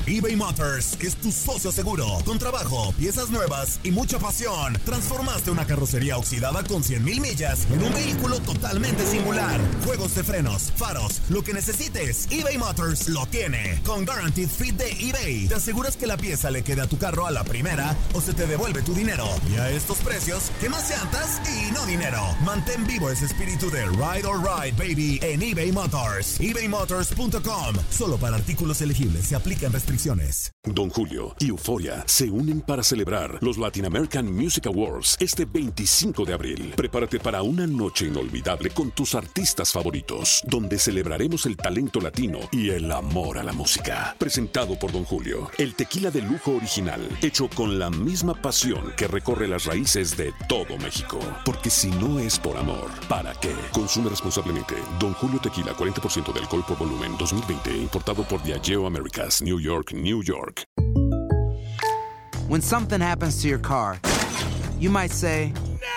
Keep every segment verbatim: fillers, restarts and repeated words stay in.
eBay Motors es tu socio seguro. Con trabajo, piezas nuevas y mucha pasión, transformaste una carrocería oxidada con cien mil millas en un vehículo totalmente singular. Juegos de frenos, faros, lo que necesites, eBay Motors lo tiene. Con Guaranteed Fit de eBay, te aseguras que la pieza le quede a tu carro a la primera o se te devuelve tu dinero. Y a estos precios, ¿qué más llantas y no dinero? Mantén vivo ese espíritu de Ride or Ride, baby, en eBay Motors. ebay motors punto com. Solo para artículos elegibles se aplican restricciones. Don Julio y Euforia se unen para celebrar los Latin American Music Awards este veinticinco de abril. Prepárate para una noche inolvidable con tus artistas favoritos, donde celebraremos el talento latino y el amor a la música. Presentado por Don Julio, el tequila de lujo original, hecho con la misma pasión que recorre las raíces de todo México. Porque si no es por amor, ¿para qué? Consume responsablemente. Don Julio Tequila, cuarenta por ciento de alcohol por volumen, dos mil veinte, importado por Diageo Americas, New York, New York. When something happens to your car, you might say,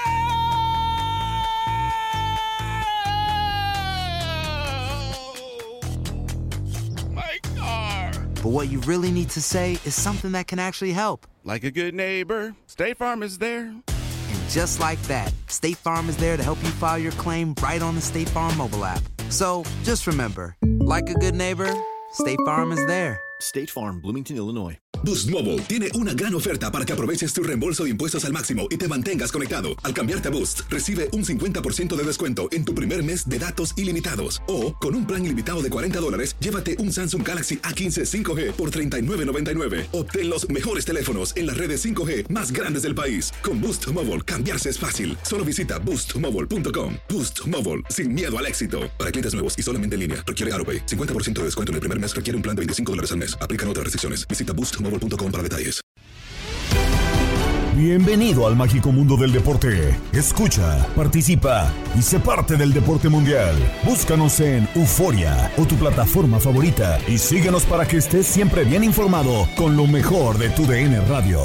My car. but what you really need to say is something that can actually help. Like a good neighbor, State Farm is there. And just like that, State Farm is there to help you file your claim right on the State Farm mobile app. So just remember, like a good neighbor, State Farm is there. State Farm, Bloomington, Illinois. Boost Mobile tiene una gran oferta para que aproveches tu reembolso de impuestos al máximo y te mantengas conectado. Al cambiarte a Boost, recibe un cincuenta por ciento de descuento en tu primer mes de datos ilimitados. O, con un plan ilimitado de cuarenta dólares, llévate un Samsung Galaxy A quince cinco G por treinta y nueve noventa y nueve. Obtén los mejores teléfonos en las redes cinco G más grandes del país. Con Boost Mobile, cambiarse es fácil. Solo visita boost mobile punto com. Boost Mobile, sin miedo al éxito. Para clientes nuevos y solamente en línea, requiere AutoPay. cincuenta por ciento de descuento en el primer mes requiere un plan de veinticinco dólares al mes. Aplican otras restricciones. Visita boost mobile punto com para detalles. Bienvenido al mágico mundo del deporte. Escucha, participa y sé parte del deporte mundial. Búscanos en Euforia o tu plataforma favorita y síguenos para que estés siempre bien informado con lo mejor de tu D N Radio.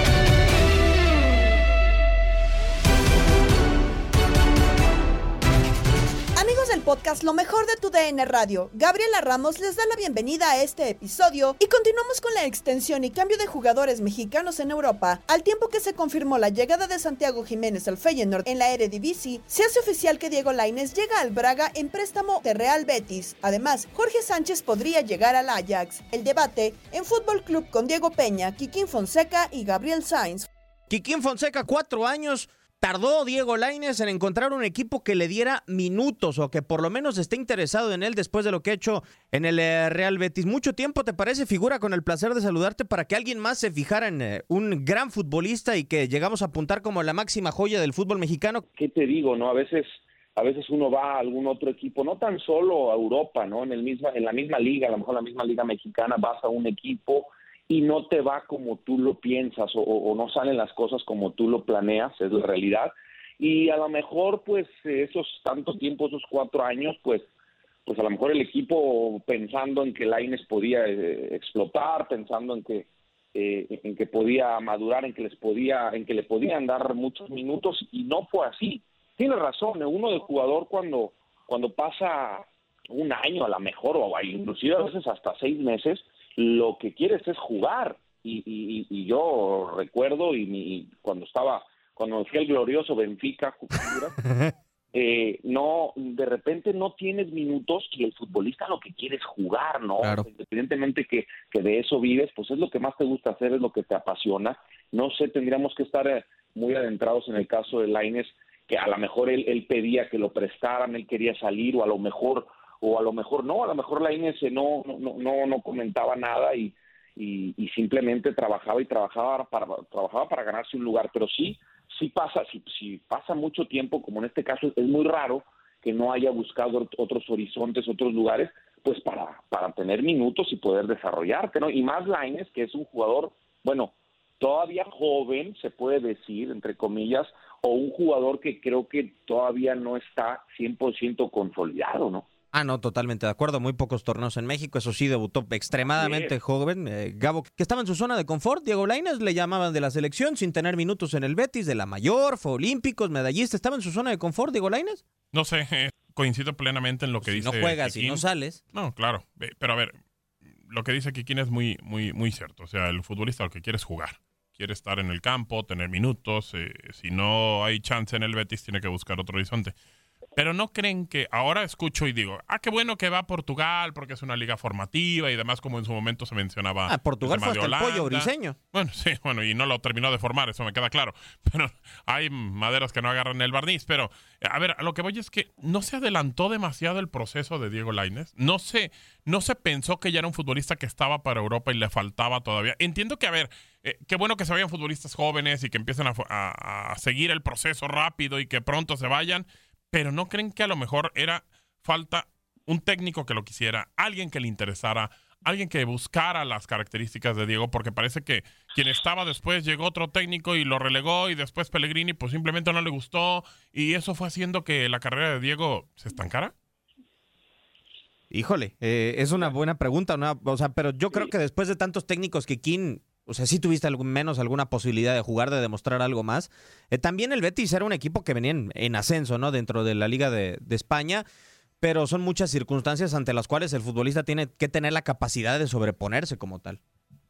Podcast Lo Mejor de tu D N Radio. Gabriela Ramos les da la bienvenida a este episodio y continuamos con la extensión y cambio de jugadores mexicanos en Europa. Al tiempo que se confirmó la llegada de Santiago Jiménez al Feyenoord en la Eredivisie, se hace oficial que Diego Lainez llega al Braga en préstamo de Real Betis. Además, Jorge Sánchez podría llegar al Ajax. El debate en Fútbol Club con Diego Peña, Kikín Fonseca y Gabriel Sainz. Kikín Fonseca, cuatro años. Tardó Diego Lainez en encontrar un equipo que le diera minutos o que por lo menos esté interesado en él después de lo que ha hecho en el eh, Real Betis. ¿Mucho tiempo te parece, figura? Con el placer de saludarte, para que alguien más se fijara en eh, un gran futbolista y que llegamos a apuntar como la máxima joya del fútbol mexicano. ¿Qué te digo, no? A veces, a veces uno va a algún otro equipo, no tan solo a Europa, ¿no? En el misma, en la misma liga, a lo mejor la misma liga mexicana, vas a un equipo y no te va como tú lo piensas o, o no salen las cosas como tú lo planeas, es la realidad. Y a lo mejor, pues, esos tanto tiempo, esos cuatro años, pues, pues a lo mejor el equipo pensando en que Lainez podía eh, explotar, pensando en que eh, en que podía madurar, en que les podía, en que le podían dar muchos minutos, y no fue así. Tiene razón, uno de jugador cuando cuando pasa un año a lo mejor, o inclusive a veces hasta seis meses, lo que quieres es jugar, y, y, y yo recuerdo y, y cuando estaba, cuando fui al glorioso Benfica, eh, no, de repente no tienes minutos y el futbolista lo que quiere es jugar, ¿no? Claro. Independientemente que, que de eso vives, pues es lo que más te gusta hacer, es lo que te apasiona. No sé, tendríamos que estar eh, muy adentrados en el caso de Lainez, que a lo mejor él, él pedía que lo prestaran, él quería salir, o a lo mejor o a lo mejor no, a lo mejor Lainez no no no no comentaba nada y, y, y simplemente trabajaba y trabajaba para trabajaba para ganarse un lugar, pero sí sí pasa si, si pasa mucho tiempo, como en este caso, es muy raro que no haya buscado otros horizontes, otros lugares, pues para para tener minutos y poder desarrollarte, ¿no? Y más Lainez, que es un jugador, bueno, todavía joven, se puede decir, entre comillas, o un jugador que creo que todavía no está cien por ciento consolidado, ¿no? Ah, no, totalmente de acuerdo. Muy pocos torneos en México. Eso sí, debutó extremadamente sí. joven. Eh, Gabo, que estaba en su zona de confort. Diego Lainez, le llamaban de la selección sin tener minutos en el Betis, de la mayor, fue olímpicos, medallista. ¿Estaba en su zona de confort, Diego Lainez? No sé, eh, coincido plenamente en lo que si dice Si no juegas Kikín. y no sales. No, claro. Pero a ver, lo que dice Kikín es muy, muy, muy cierto. O sea, el futbolista lo que quiere es jugar. Quiere estar en el campo, tener minutos. Eh, si no hay chance en el Betis, tiene que buscar otro horizonte. Pero no creen que, ahora escucho y digo, ah, qué bueno que va a Portugal porque es una liga formativa y demás, como en su momento se mencionaba. Ah, Portugal fue hasta el pollo briseño. Bueno, sí, bueno, y no lo terminó de formar, eso me queda claro. Pero hay maderas que no agarran el barniz. Pero, a ver, a lo que voy es que no se adelantó demasiado el proceso de Diego Lainez. No se, no se pensó que ya era un futbolista que estaba para Europa y le faltaba todavía. Entiendo que, a ver, eh, qué bueno que se vayan futbolistas jóvenes y que empiecen a, a, a seguir el proceso rápido y que pronto se vayan. Pero ¿no creen que a lo mejor era falta un técnico que lo quisiera, alguien que le interesara, alguien que buscara las características de Diego? Porque parece que quien estaba después llegó otro técnico y lo relegó y después Pellegrini pues simplemente no le gustó y eso fue haciendo que la carrera de Diego se estancara. Híjole, eh, es una buena pregunta, ¿no? O sea, pero yo creo que después de tantos técnicos que Kikín, o sea, sí tuviste algún, menos alguna posibilidad de jugar, de demostrar algo más. Eh, también el Betis era un equipo que venía en, en ascenso, ¿no? Dentro de la Liga de, de España, pero son muchas circunstancias ante las cuales el futbolista tiene que tener la capacidad de sobreponerse como tal.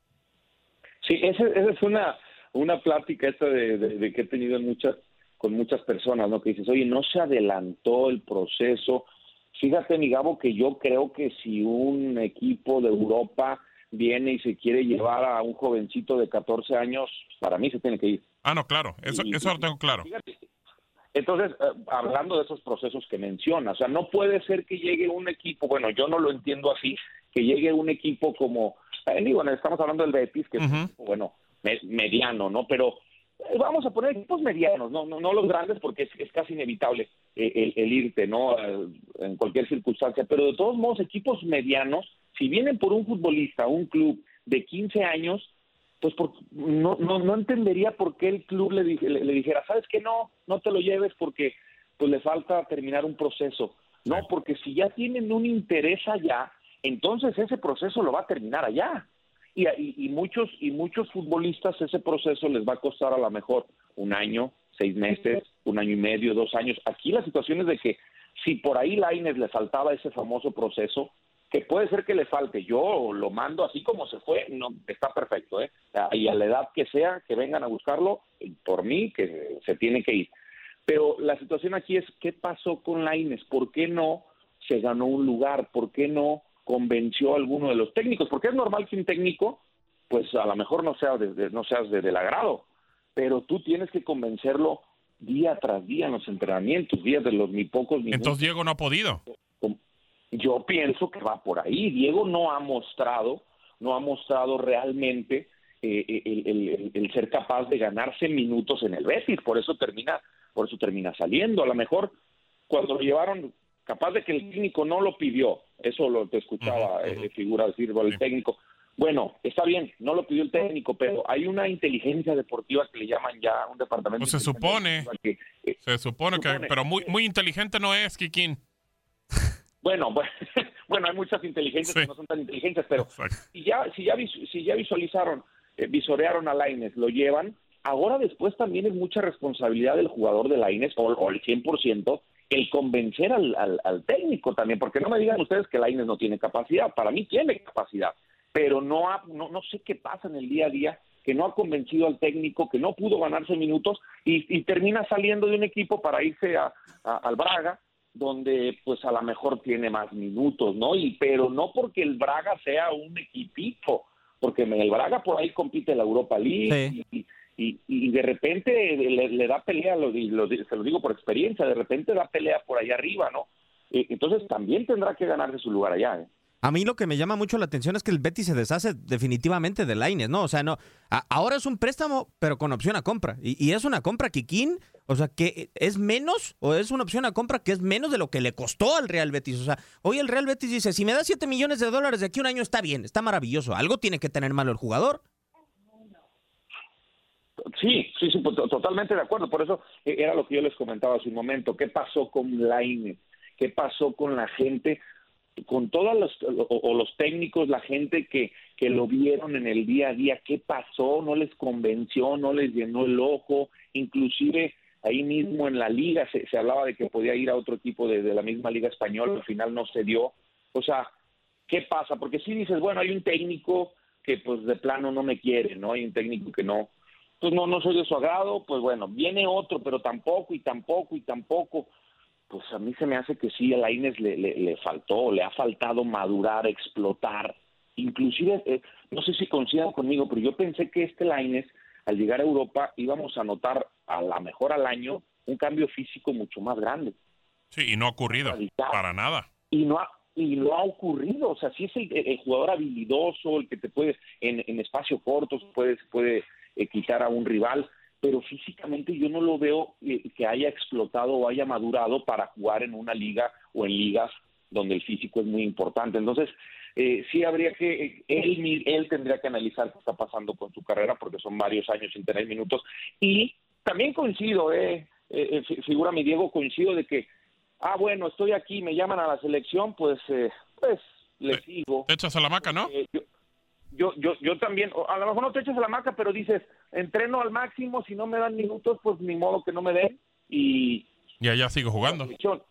Sí, esa, esa es una, una plática esta de, de, de que he tenido en muchas, con muchas personas, ¿no? Que dices, oye, no se adelantó el proceso. Fíjate, mi Gabo, que yo creo que si un equipo de Europa viene y se quiere llevar a un jovencito de catorce años, para mí se tiene que ir. Ah, no, claro, eso, y, eso lo tengo claro. Fíjate, entonces, eh, hablando de esos procesos que menciona, o sea, no puede ser que llegue un equipo, bueno, yo no lo entiendo así, que llegue un equipo como, eh, digo, estamos hablando del Betis, que uh-huh. es un equipo, bueno, me, mediano, ¿no? Pero eh, vamos a poner equipos medianos, no, no, no los grandes, porque es, es casi inevitable eh, el, el irte, ¿no? Eh, en cualquier circunstancia, pero de todos modos, equipos medianos, si vienen por un futbolista, un club de quince años, pues por, no, no no entendería por qué el club le, le, le dijera, ¿sabes qué? No, no te lo lleves porque pues le falta terminar un proceso. No, porque si ya tienen un interés allá, entonces ese proceso lo va a terminar allá. Y, y, y muchos y muchos futbolistas ese proceso les va a costar a lo mejor un año, seis meses, un año y medio, dos años. Aquí la situación es de que si por ahí Lainez le faltaba ese famoso proceso, que puede ser que le falte, yo lo mando así como se fue, no está perfecto, ¿eh? Y a la edad que sea, que vengan a buscarlo, por mí, que se tiene que ir. Pero la situación aquí es, ¿qué pasó con Lainez? ¿Por qué no se ganó un lugar? ¿Por qué no convenció a alguno de los técnicos? Porque es normal que un técnico, pues a lo mejor no sea de, de, no seas de, del agrado, pero tú tienes que convencerlo día tras día en los entrenamientos, días de los ni pocos minutos. Entonces Diego no ha podido. Yo pienso que va por ahí. Diego no ha mostrado, no ha mostrado realmente eh, el, el, el ser capaz de ganarse minutos en el Betis, por eso termina, por eso termina saliendo. A lo mejor cuando lo llevaron, capaz de que el técnico no lo pidió, eso lo te escuchaba, uh-huh, uh-huh. Eh, figura decir el sí. técnico. Bueno, está bien, no lo pidió el técnico, pero hay una inteligencia deportiva que le llaman ya un departamento. Pues se supone, que, eh, se supone, supone que, pero muy, muy inteligente no es, Kikín. Bueno, bueno, bueno, hay muchas inteligencias sí. que no son tan inteligentes, pero si ya, si ya, si ya visualizaron, eh, visorearon a Lainez, lo llevan, ahora después también es mucha responsabilidad del jugador de Lainez, o, o el cien por ciento, el convencer al, al, al técnico también, porque no me digan ustedes que Lainez no tiene capacidad, para mí tiene capacidad, pero no, ha, no, no sé qué pasa en el día a día, que no ha convencido al técnico, que no pudo ganarse minutos, y, y termina saliendo de un equipo para irse a, a, al Braga, donde pues a lo mejor tiene más minutos, ¿no? Y pero no porque el Braga sea un equipito, porque el Braga por ahí compite en la Europa League sí. y, y, y de repente le, le da pelea, lo, lo, se lo digo por experiencia, de repente da pelea por allá arriba, ¿no? Entonces también tendrá que ganarse su lugar allá, ¿eh? A mí lo que me llama mucho la atención es que el Betis se deshace definitivamente de Lainez, ¿no? O sea, no, a, ahora es un préstamo, pero con opción a compra. Y, y es una compra, Kikín, o sea, que es menos, o es una opción a compra que es menos de lo que le costó al Real Betis. O sea, hoy el Real Betis dice, si me da siete millones de dólares de aquí a un año está bien, está maravilloso. Algo tiene que tener malo el jugador. Sí, sí, sí, totalmente de acuerdo. Por eso era lo que yo les comentaba hace un momento. ¿Qué pasó con Lainez? ¿Qué pasó con la gente? Con todos los, o, o los técnicos, la gente que, que lo vieron en el día a día, ¿qué pasó? ¿No les convenció? ¿No les llenó el ojo? Inclusive ahí mismo en la liga se, se hablaba de que podía ir a otro equipo de, de la misma liga española, al final no se dio. O sea, ¿qué pasa? Porque si dices, bueno, hay un técnico que pues de plano no me quiere, ¿no? Hay un técnico que no, pues no, no soy de su agrado, pues bueno, viene otro, pero tampoco y tampoco y tampoco. Pues a mí se me hace que sí, a Lainez le, le, le faltó, le ha faltado madurar, explotar. Inclusive, eh, no sé si coincidan conmigo, pero yo pensé que este Lainez, al llegar a Europa, íbamos a notar a la mejor al año un cambio físico mucho más grande. Sí, y no ha ocurrido, para nada. Y no ha, y no ha ocurrido, o sea, sí es el, el jugador habilidoso, el que te puede, en, en espacio corto, puede, puede eh, quitar a un rival, pero físicamente yo no lo veo eh, que haya explotado o haya madurado para jugar en una liga o en ligas donde el físico es muy importante. Entonces, eh, sí habría que, eh, él, él tendría que analizar qué está pasando con su carrera, porque son varios años sin tener minutos. Y también coincido, eh, eh, figura mi Diego, coincido de que, ah, bueno, estoy aquí, me llaman a la selección, pues, eh, pues le te, sigo. Te echas a la maca, ¿no? Eh, yo, yo, yo, yo también, a lo mejor no te echas a la maca, pero dices, entreno al máximo, si no me dan minutos, pues ni modo que no me den. Y, y allá sigo jugando.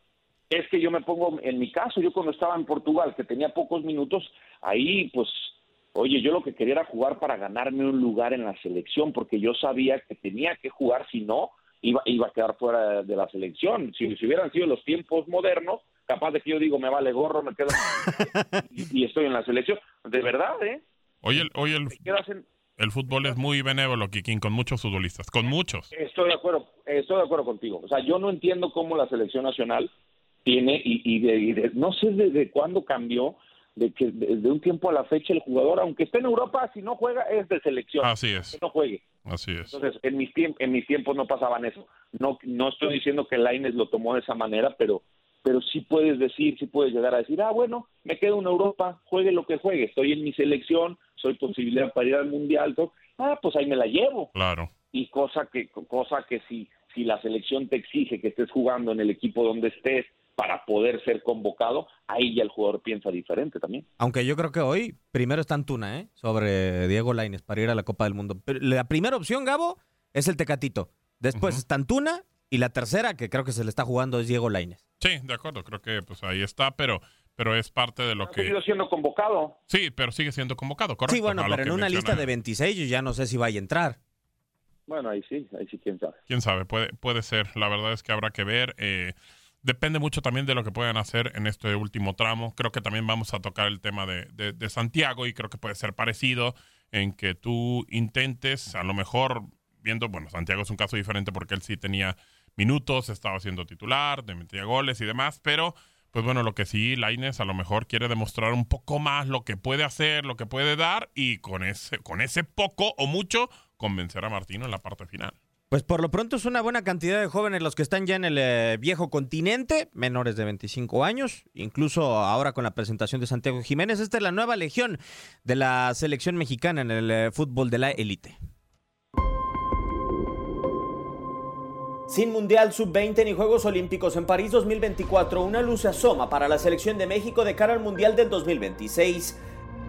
Es que yo me pongo, en mi caso, yo cuando estaba en Portugal, que tenía pocos minutos, ahí pues, oye, yo lo que quería era jugar para ganarme un lugar en la selección, porque yo sabía que tenía que jugar, si no, iba, iba a quedar fuera de la selección. Si, si hubieran sido los tiempos modernos, capaz de que yo digo, me vale gorro, me quedo y, y estoy en la selección. De verdad, ¿eh? Oye, el, oye el, en... el fútbol es muy benévolo, Kikín, con muchos futbolistas, con muchos. Estoy de acuerdo, estoy de acuerdo contigo. O sea, yo no entiendo cómo la selección nacional tiene, y, y, de, y de, no sé desde cuándo cambió, de que desde un tiempo a la fecha el jugador, aunque esté en Europa, si no juega, es de selección. Así es. Que no juegue. Así es. Entonces, en mis, tiemp- en mis tiempos no pasaban eso. No no estoy diciendo que Lainez lo tomó de esa manera, pero pero sí puedes decir, sí puedes llegar a decir, ah, bueno, me quedo en Europa, juegue lo que juegue, estoy en mi selección, soy posibilidad para ir al Mundial, todo. Ah, pues ahí me la llevo. Claro. Y cosa que cosa que si, si la selección te exige que estés jugando en el equipo donde estés, para poder ser convocado, ahí ya el jugador piensa diferente también. Aunque yo creo que hoy primero está Antuna, ¿eh? Sobre Diego Lainez para ir a la Copa del Mundo. Pero la primera opción, Gabo, es el Tecatito. Después uh-huh. está Antuna y la tercera, que creo que se le está jugando, es Diego Lainez. Sí, de acuerdo, creo que pues ahí está, pero pero es parte de lo ha que... Ha seguido siendo convocado. Sí, pero sigue siendo convocado, correcto. Sí, bueno, pero en una menciona... lista de veintiséis yo ya no sé si vaya a entrar. Bueno, ahí sí, ahí sí, quién sabe. Quién sabe, puede, puede ser. La verdad es que habrá que ver... Eh, Depende mucho también de lo que puedan hacer en este último tramo. Creo que también vamos a tocar el tema de, de, de Santiago y creo que puede ser parecido en que tú intentes, a lo mejor, viendo, bueno, Santiago es un caso diferente porque él sí tenía minutos, estaba siendo titular, metía goles y demás, pero pues bueno, lo que sí, Lainez a lo mejor quiere demostrar un poco más lo que puede hacer, lo que puede dar y con ese, con ese poco o mucho convencer a Martino en la parte final. Pues por lo pronto es una buena cantidad de jóvenes los que están ya en el eh, viejo continente, menores de veinticinco años, incluso ahora con la presentación de Santiago Jiménez. Esta es la nueva legión de la selección mexicana en el eh, fútbol de la élite. Sin Mundial sub veinte ni Juegos Olímpicos en París dos mil veinticuatro, una luz se asoma para la selección de México de cara al Mundial del dos mil veintiséis.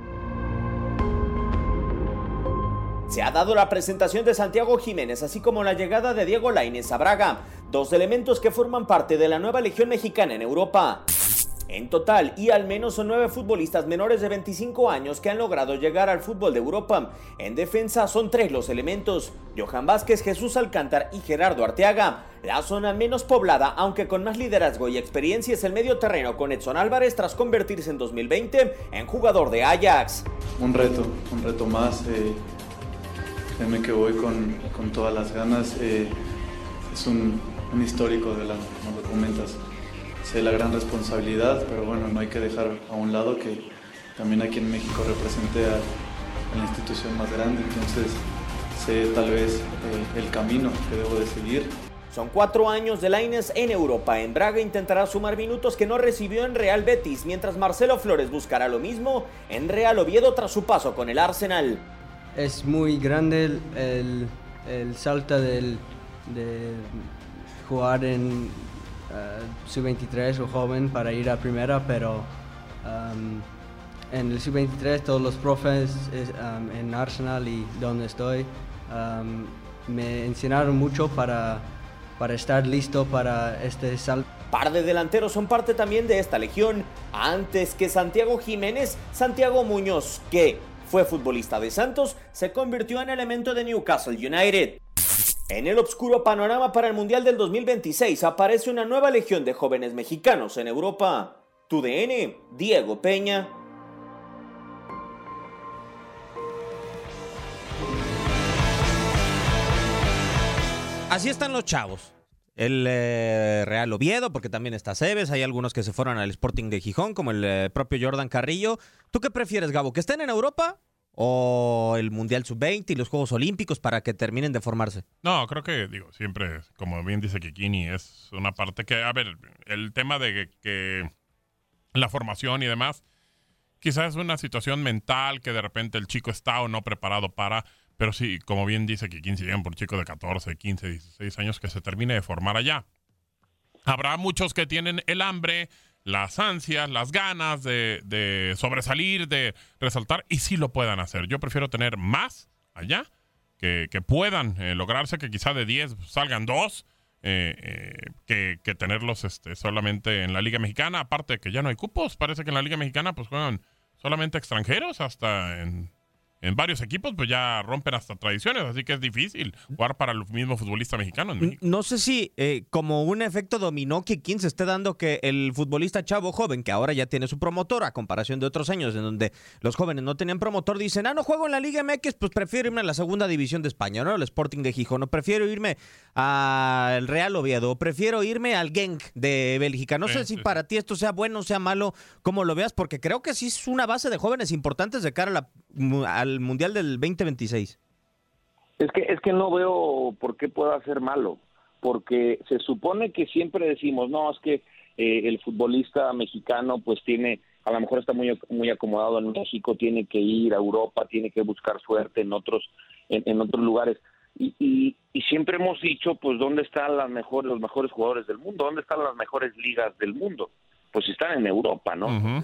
Se ha dado la presentación de Santiago Jiménez, así como la llegada de Diego Lainez a Braga, dos elementos que forman parte de la nueva legión mexicana en Europa. En total, y al menos son nueve futbolistas menores de veinticinco años que han logrado llegar al fútbol de Europa. En defensa son tres los elementos: Johan Vázquez, Jesús Alcántara y Gerardo Arteaga. La zona menos poblada, aunque con más liderazgo y experiencia, es el medio terreno con Edson Álvarez tras convertirse en dos mil veinte en jugador de Ajax. Un reto, un reto más. Eh... Créeme que voy con, con todas las ganas. Eh, es un, un histórico de la, como lo comentas. Sé la gran responsabilidad, pero bueno, no hay que dejar a un lado que también aquí en México represente a, a la institución más grande. Entonces sé tal vez eh, el camino que debo de seguir. Son cuatro años de Lainez en Europa. En Braga intentará sumar minutos que no recibió en Real Betis, mientras Marcelo Flores buscará lo mismo en Real Oviedo tras su paso con el Arsenal. Es muy grande el, el, el salto del, de jugar en uh, sub veintitrés o joven para ir a primera, pero um, en el sub veintitrés todos los profes um, en Arsenal y donde estoy um, me enseñaron mucho para, para estar listo para este salto. Par de delanteros son parte también de esta legión, antes que Santiago Jiménez, Santiago Muñoz, que fue futbolista de Santos, se convirtió en elemento de Newcastle United. En el obscuro panorama para el Mundial del dos mil veintiséis aparece una nueva legión de jóvenes mexicanos en Europa. Tu D N, Diego Peña. Así están los chavos. El eh, Real Oviedo, porque también está Cebes, hay algunos que se fueron al Sporting de Gijón, como el eh, propio Jordan Carrillo. ¿Tú qué prefieres, Gabo? ¿Que estén en Europa o el Mundial sub veinte y los Juegos Olímpicos para que terminen de formarse? No, creo que, digo, siempre, como bien dice Kikini, es una parte que, a ver, el tema de que, que la formación y demás, quizás es una situación mental que de repente el chico está o no preparado para... Pero sí, como bien dice que quince llegan por chicos de catorce, quince, dieciséis años que se termine de formar allá. Habrá muchos que tienen el hambre, las ansias, las ganas de, de sobresalir, de resaltar, y sí lo puedan hacer. Yo prefiero tener más allá, que, que puedan eh, lograrse, que quizá de diez salgan dos, eh, eh, que, que tenerlos este, solamente en la Liga Mexicana. Aparte de que ya no hay cupos, parece que en la Liga Mexicana pues juegan solamente extranjeros, hasta en... En varios equipos, pues ya rompen hasta tradiciones, así que es difícil jugar para el mismo futbolista mexicano en México. No sé si eh, como un efecto dominó que quien se esté dando que el futbolista chavo joven, que ahora ya tiene su promotor, a comparación de otros años en donde los jóvenes no tenían promotor, dicen, ah, no juego en la Liga M X, pues prefiero irme a la segunda división de España, ¿no? El Sporting de Gijón, o prefiero irme al Real Oviedo, o prefiero irme al Genk de Bélgica. No sí, sé si sí. para ti esto sea bueno o sea malo, como lo veas, porque creo que sí es una base de jóvenes importantes de cara a la, al Mundial del veinte veintiséis. Es que es que no veo por qué pueda ser malo, porque se supone que siempre decimos, no, es que eh, el futbolista mexicano pues tiene, a lo mejor está muy muy acomodado en México, tiene que ir a Europa, tiene que buscar suerte en otros en, en otros lugares. Y, y, y siempre hemos dicho, pues, ¿dónde están las mejores, los mejores jugadores del mundo? ¿Dónde están las mejores ligas del mundo? Pues están en Europa, ¿no? Uh-huh.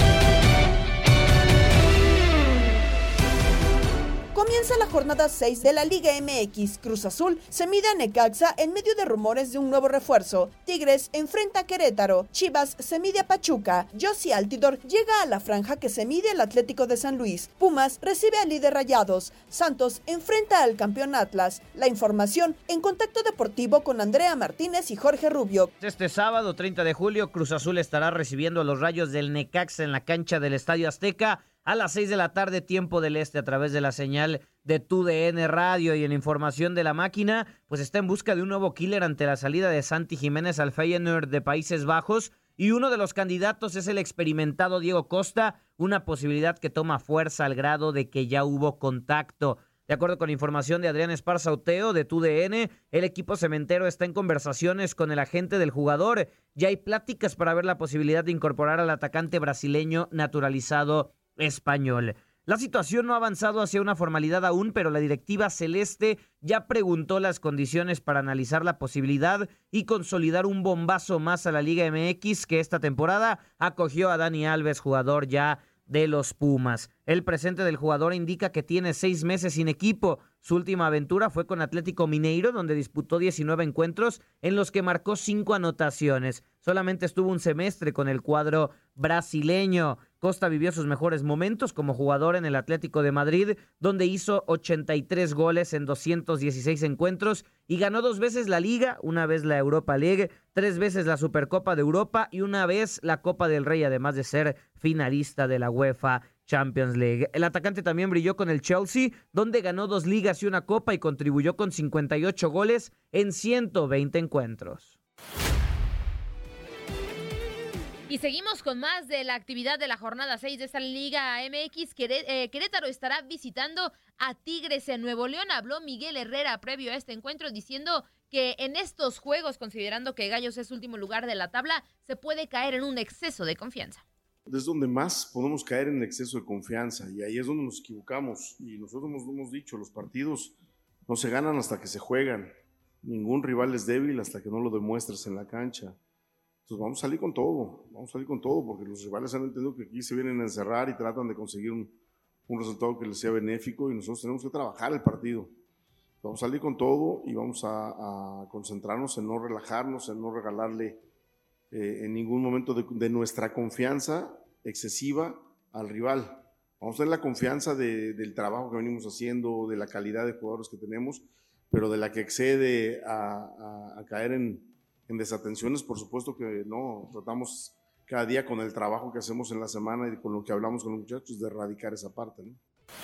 Comienza la jornada seis de la Liga M X. Cruz Azul se mide a Necaxa en medio de rumores de un nuevo refuerzo. Tigres enfrenta a Querétaro. Chivas se mide a Pachuca. Jozy Altidor llega a la franja que se mide al Atlético de San Luis. Pumas recibe al líder Rayados. Santos enfrenta al campeón Atlas. La información en Contacto Deportivo con Andrea Martínez y Jorge Rubio. Este sábado, treinta de julio, Cruz Azul estará recibiendo a los Rayos del Necaxa en la cancha del Estadio Azteca a las seis de la tarde, tiempo del este, a través de la señal de Tu D N Radio. Y en información de la máquina, pues está en busca de un nuevo killer ante la salida de Santi Jiménez al Feyenoord de Países Bajos, y uno de los candidatos es el experimentado Diego Costa, una posibilidad que toma fuerza al grado de que ya hubo contacto. De acuerdo con información de Adrián Esparza Oteo de Tu D N, el equipo cementero está en conversaciones con el agente del jugador. Ya hay pláticas para ver la posibilidad de incorporar al atacante brasileño naturalizado español. La situación no ha avanzado hacia una formalidad aún, pero la directiva celeste ya preguntó las condiciones para analizar la posibilidad y consolidar un bombazo más a la Liga M X, que esta temporada acogió a Dani Alves, jugador ya de los Pumas. El presente del jugador indica que tiene seis meses sin equipo. Su última aventura fue con Atlético Mineiro, donde disputó diecinueve encuentros en los que marcó cinco anotaciones. Solamente estuvo un semestre con el cuadro brasileño. Costa vivió sus mejores momentos como jugador en el Atlético de Madrid, donde hizo ochenta y tres goles en doscientos dieciséis encuentros y ganó dos veces la Liga, una vez la Europa League, tres veces la Supercopa de Europa y una vez la Copa del Rey, además de ser finalista de la UEFA Champions League. El atacante también brilló con el Chelsea, donde ganó dos ligas y una copa y contribuyó con cincuenta y ocho goles en ciento veinte encuentros. Y seguimos con más de la actividad de la jornada seis de esta Liga M X. Querétaro estará visitando a Tigres en Nuevo León. Habló Miguel Herrera previo a este encuentro diciendo que en estos juegos, considerando que Gallos es último lugar de la tabla, se puede caer en un exceso de confianza. Es donde más podemos caer en exceso de confianza y ahí es donde nos equivocamos. Y nosotros hemos, hemos dicho, los partidos no se ganan hasta que se juegan. Ningún rival es débil hasta que no lo demuestres en la cancha. Entonces vamos a salir con todo, vamos a salir con todo, porque los rivales han entendido que aquí se vienen a encerrar y tratan de conseguir un, un resultado que les sea benéfico y nosotros tenemos que trabajar el partido. Vamos a salir con todo y vamos a, a concentrarnos en no relajarnos, en no regalarle eh, en ningún momento de, de nuestra confianza excesiva al rival. Vamos a tener la confianza de, del trabajo que venimos haciendo, de la calidad de jugadores que tenemos, pero de la que excede a, a, a caer en, en desatenciones, por supuesto que no. Tratamos cada día con el trabajo que hacemos en la semana y con lo que hablamos con los muchachos de erradicar esa parte, ¿no?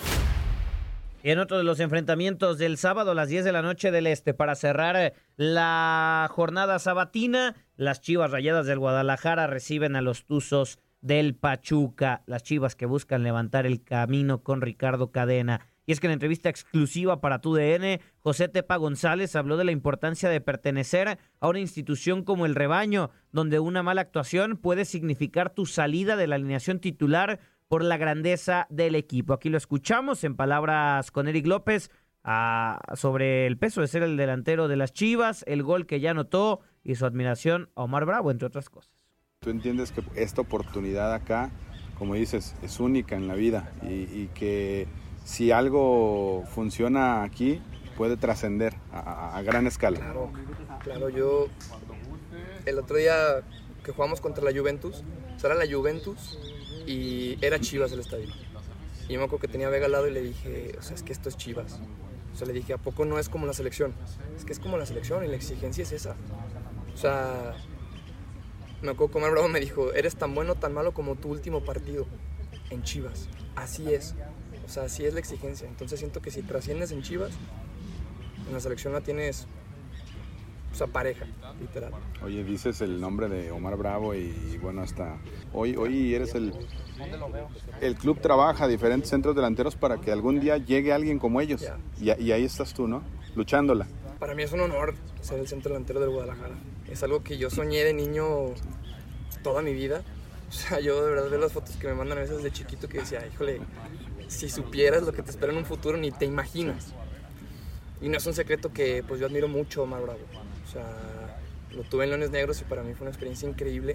Y en otro de los enfrentamientos del sábado a las diez de la noche del Este, para cerrar la jornada sabatina, las Chivas Rayadas del Guadalajara reciben a los Tuzos del Pachuca. Las Chivas que buscan levantar el camino con Ricardo Cadena. Y es que en entrevista exclusiva para T U D N, José Tepa González habló de la importancia de pertenecer a una institución como el Rebaño, donde una mala actuación puede significar tu salida de la alineación titular por la grandeza del equipo. Aquí lo escuchamos en palabras con Eric López a, sobre el peso de ser el delantero de las Chivas, el gol que ya anotó y su admiración a Omar Bravo, entre otras cosas. Tú entiendes que esta oportunidad acá, como dices, es única en la vida y, y que si algo funciona aquí, puede trascender a, a gran escala. Claro, claro, yo el otro día que jugamos contra la Juventus, o sea, era la Juventus y era Chivas el estadio. Y yo me acuerdo que tenía a Vega al lado y le dije, o sea, es que esto es Chivas. O sea, le dije, ¿a poco no es como la selección? Es que es como la selección y la exigencia es esa. O sea, me acuerdo que Omar Bravo me dijo, eres tan bueno, tan malo como tu último partido en Chivas. Así es. O sea, así es la exigencia. Entonces siento que si trasciendes en Chivas, en la selección la tienes, o sea, pareja, literal. Oye, dices el nombre de Omar Bravo y, y bueno, hasta hoy, hoy eres el... El club trabaja a diferentes centros delanteros para que algún día llegue alguien como ellos. Y, y ahí estás tú, ¿no? Luchándola. Para mí es un honor ser el centro delantero del Guadalajara. Es algo que yo soñé de niño toda mi vida. O sea, yo de verdad veo las fotos que me mandan a veces de chiquito que decía, híjole, si supieras lo que te espera en un futuro ni te imaginas. Y no es un secreto que pues yo admiro mucho a Omar Bravo. O sea, lo tuve en Leones Negros y para mí fue una experiencia increíble.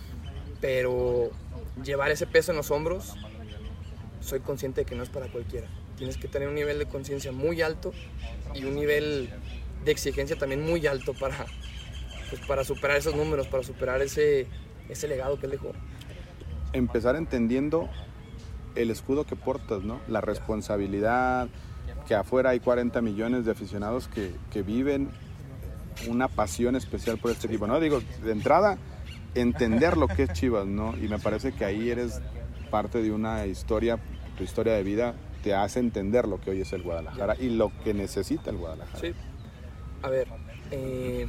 Pero llevar ese peso en los hombros, soy consciente de que no es para cualquiera. Tienes que tener un nivel de conciencia muy alto y un nivel de exigencia también muy alto para, pues, para superar esos números, para superar ese, ese legado que él dejó. Empezar entendiendo el escudo que portas, ¿no? La responsabilidad, que afuera hay cuarenta millones de aficionados que, que viven una pasión especial por este equipo, ¿no? Digo, de entrada, entender lo que es Chivas, ¿no? Y me parece que ahí eres parte de una historia, tu historia de vida te hace entender lo que hoy es el Guadalajara y lo que necesita el Guadalajara. Sí. A ver, eh,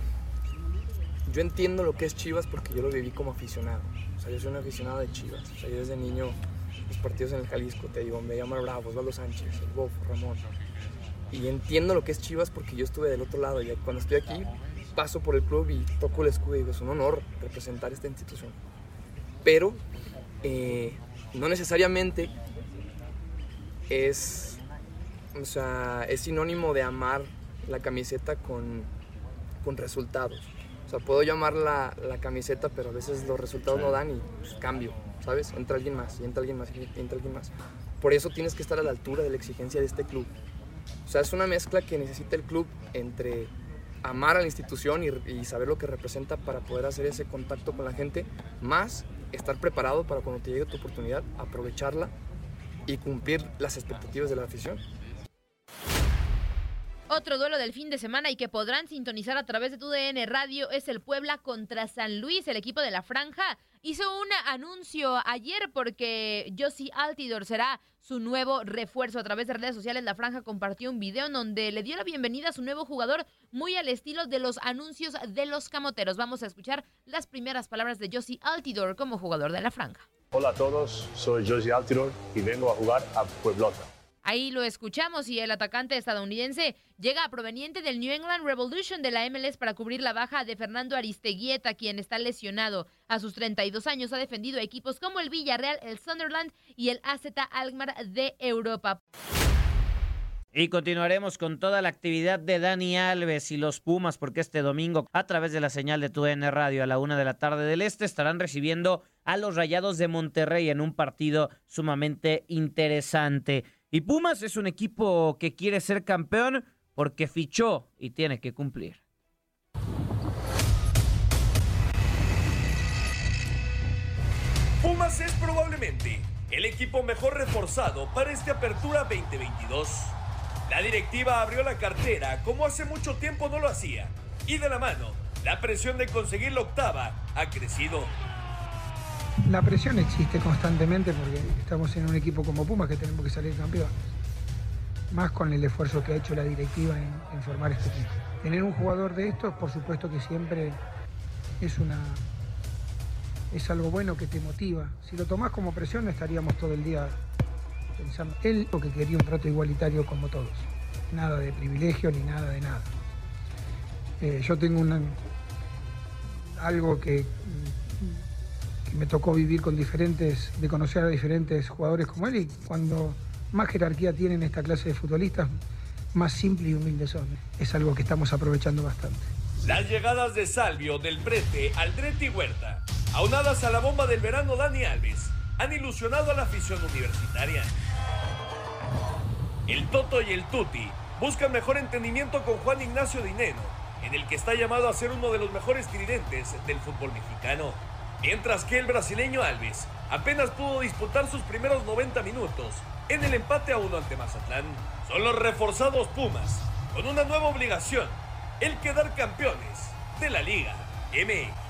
yo entiendo lo que es Chivas porque yo lo viví como aficionado. O sea, yo soy un aficionado de Chivas. O sea, yo desde niño, los partidos en el Jalisco, te digo, me llamo Bravo, Osvaldo Sánchez, el Bofo, Ramón. Y entiendo lo que es Chivas porque yo estuve del otro lado. Y cuando estoy aquí, paso por el club y toco el escudo y digo, es un honor representar esta institución. Pero eh, no necesariamente es, o sea, es sinónimo de amar la camiseta con, con resultados. O sea, puedo yo amar la, la camiseta, pero a veces los resultados no dan y pues, cambio, ¿sabes? Entra alguien más, y entra alguien más, y entra alguien más. Por eso tienes que estar a la altura de la exigencia de este club. O sea, es una mezcla que necesita el club entre amar a la institución y, y saber lo que representa para poder hacer ese contacto con la gente, más estar preparado para cuando te llegue tu oportunidad, aprovecharla y cumplir las expectativas de la afición. Otro duelo del fin de semana y que podrán sintonizar a través de T U D N Radio es el Puebla contra San Luis. El equipo de la Franja hizo un anuncio ayer porque Jozy Altidore será su nuevo refuerzo. A través de redes sociales, la Franja compartió un video en donde le dio la bienvenida a su nuevo jugador, muy al estilo de los anuncios de los Camoteros. Vamos a escuchar las primeras palabras de Jozy Altidore como jugador de la Franja. Hola a todos, soy Jozy Altidore y vengo a jugar a Pueblota. Ahí lo escuchamos y el atacante estadounidense llega proveniente del New England Revolution de la M L S para cubrir la baja de Fernando Aristeguieta, quien está lesionado. A sus treinta y dos años ha defendido a equipos como el Villarreal, el Sunderland y el A Z Alkmaar de Europa. Y continuaremos con toda la actividad de Dani Alves y los Pumas, porque este domingo, a través de la señal de T U D N Radio a la una de la tarde del Este, estarán recibiendo a los Rayados de Monterrey en un partido sumamente interesante. Y Pumas es un equipo que quiere ser campeón porque fichó y tiene que cumplir. Pumas es probablemente el equipo mejor reforzado para esta apertura veinte veintidós. La directiva abrió la cartera como hace mucho tiempo no lo hacía, y de la mano, la presión de conseguir la octava ha crecido. La presión existe constantemente porque estamos en un equipo como Pumas que tenemos que salir campeón. Más con el esfuerzo que ha hecho la directiva en, en formar este equipo. Tener un jugador de estos, por supuesto que siempre es una es algo bueno que te motiva. Si lo tomás como presión, estaríamos todo el día pensando. Él lo que quería un trato igualitario como todos. Nada de privilegio ni nada de nada. Eh, yo tengo una, algo que, que me tocó vivir con diferentes, de conocer a diferentes jugadores como él, y cuando más jerarquía tienen esta clase de futbolistas, más simple y humilde son. Es algo que estamos aprovechando bastante. Las llegadas de Salvio, Del Prete, Aldrete y Huerta, aunadas a la bomba del verano Dani Alves, han ilusionado a la afición universitaria. El Toto y el Tuti buscan mejor entendimiento con Juan Ignacio Dineno, en el que está llamado a ser uno de los mejores tridentes del fútbol mexicano. Mientras que el brasileño Alves apenas pudo disputar sus primeros noventa minutos en el empate a uno ante Mazatlán. Son los reforzados Pumas, con una nueva obligación, el quedar campeones de la Liga M X.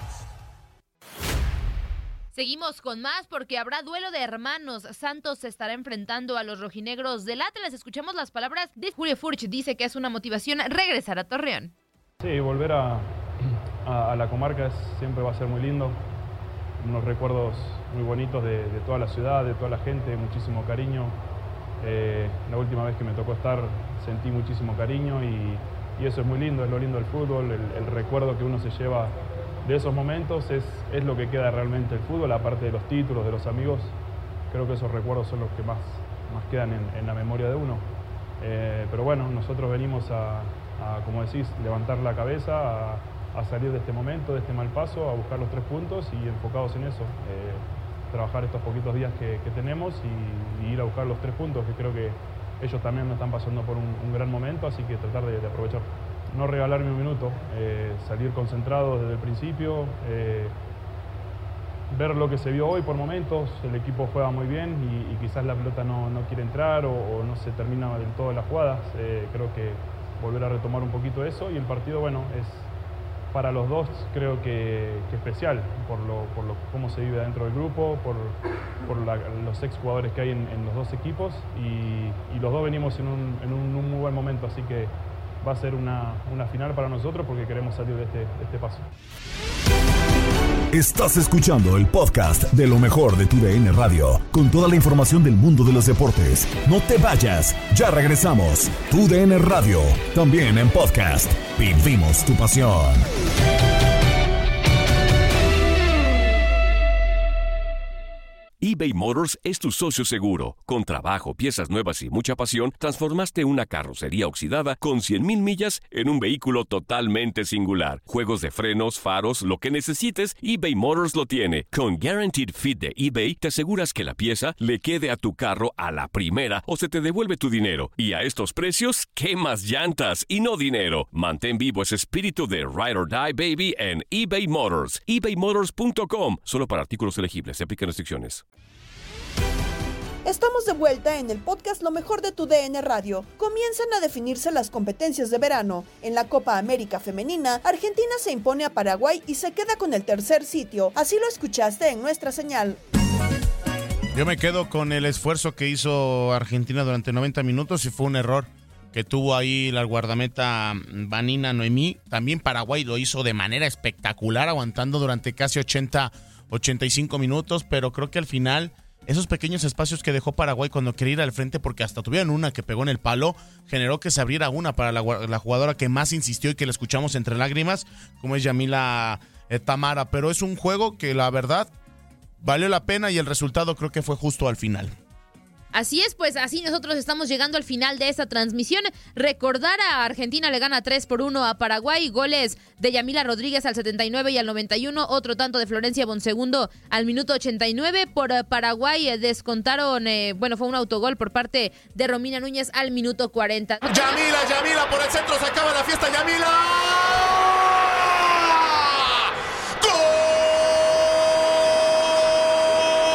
Seguimos con más porque habrá duelo de hermanos. Santos se estará enfrentando a los rojinegros del Atlas. Escuchemos las palabras de Julio Furch. Dice que es una motivación regresar a Torreón. Sí, volver a, a, a la comarca es, siempre va a ser muy lindo. Unos recuerdos muy bonitos de, de toda la ciudad, de toda la gente, muchísimo cariño. Eh, la última vez que me tocó estar sentí muchísimo cariño y, y eso es muy lindo, es lo lindo del fútbol, el, el recuerdo que uno se lleva de esos momentos es, es lo que queda realmente del fútbol, aparte de los títulos, de los amigos. Creo que esos recuerdos son los que más, más quedan en, en la memoria de uno. Eh, pero bueno, nosotros venimos a, a, como decís, levantar la cabeza, a, a salir de este momento, de este mal paso, a buscar los tres puntos y enfocados en eso. Eh, trabajar estos poquitos días que, que tenemos y, y ir a buscar los tres puntos, que creo que ellos también no están pasando por un, un gran momento, así que tratar de, de aprovechar. No regalarme un minuto, eh, salir concentrado desde el principio, eh, ver lo que se vio hoy por momentos. El equipo juega muy bien y, y quizás la pelota no, no quiere entrar o, o no se termina del todo las jugadas. Eh, creo que volver a retomar un poquito eso y el partido, bueno, es para los dos creo que, que especial por lo, por lo cómo se vive dentro del grupo, por, por la, los exjugadores que hay en, en los dos equipos y, y los dos venimos en un, en un, un muy buen momento, así que va a ser una, una final para nosotros porque queremos salir de este, de este paso. Estás escuchando el podcast de lo mejor de tu D N Radio, con toda la información del mundo de los deportes. No te vayas, ya regresamos. Tu D N Radio, también en podcast. Vivimos tu pasión. eBay Motors es tu socio seguro. Con trabajo, piezas nuevas y mucha pasión, transformaste una carrocería oxidada con cien mil millas en un vehículo totalmente singular. Juegos de frenos, faros, lo que necesites, eBay Motors lo tiene. Con Guaranteed Fit de eBay, te aseguras que la pieza le quede a tu carro a la primera o se te devuelve tu dinero. Y a estos precios, ¿qué más llantas y no dinero? Mantén vivo ese espíritu de Ride or Die, baby, en eBay Motors. ebay motors punto com. Solo para artículos elegibles. Se aplican restricciones. Estamos de vuelta en el podcast Lo mejor de tu D N Radio. Comienzan a definirse las competencias de verano. En la Copa América Femenina, Argentina se impone a Paraguay y se queda con el tercer sitio. Así lo escuchaste en nuestra señal. Yo me quedo con el esfuerzo que hizo Argentina durante noventa minutos y fue un error que tuvo ahí la guardameta Vanina Noemí. También Paraguay lo hizo de manera espectacular, aguantando durante casi ochenta, ochenta y cinco minutos, pero creo que al final esos pequeños espacios que dejó Paraguay cuando quería ir al frente, porque hasta tuvieron una que pegó en el palo, generó que se abriera una para la, la jugadora que más insistió y que la escuchamos entre lágrimas, como es Yamila eh, Tamara. Pero es un juego que la verdad valió la pena y el resultado creo que fue justo al final. Así es, pues así nosotros estamos llegando al final de esta transmisión. Recordar a Argentina le gana tres por uno a Paraguay, goles de Yamila Rodríguez al setenta y nueve y al noventa y uno, otro tanto de Florencia Bonsegundo al minuto ochenta y nueve. Por Paraguay descontaron, eh, bueno, fue un autogol por parte de Romina Núñez al minuto cuarenta. Yamila, Yamila, por el centro se acaba la fiesta, Yamila. ¡Gol!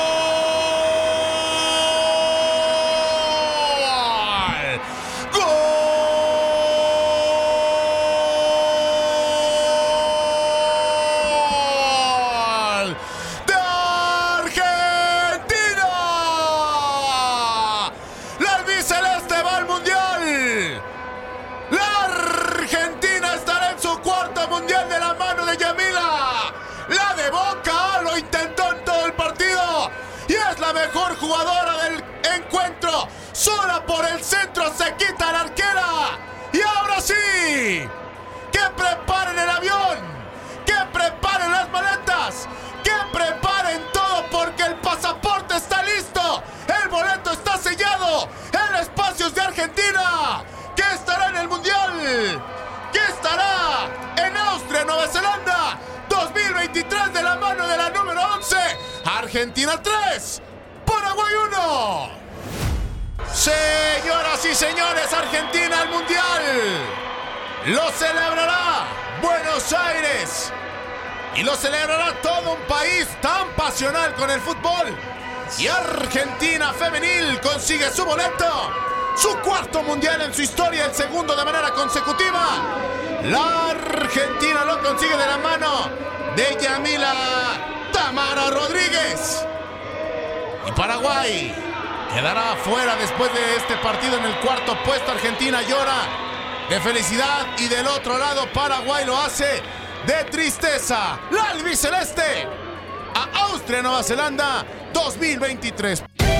jugadora del encuentro. Sola por el centro se quita la arquera. Y ahora sí, que preparen el avión, que preparen las maletas, que preparen todo porque el pasaporte está listo. El boleto está sellado. El espacio es de Argentina, que estará en el Mundial, que estará en Austria, Nueva Zelanda dos mil veintitrés de la mano de la número once. Argentina tres, Paraguay uno. Señoras y señores, Argentina al Mundial. Lo celebrará Buenos Aires. Y lo celebrará todo un país tan pasional con el fútbol. Y Argentina femenil consigue su boleto. Su cuarto mundial en su historia, el segundo de manera consecutiva. La Argentina lo consigue de la mano de Yamila Tamara Rodríguez. Y Paraguay quedará afuera después de este partido en el cuarto puesto. Argentina llora de felicidad y del otro lado Paraguay lo hace de tristeza. La albiceleste a Austria, Nueva Zelanda dos mil veintitrés.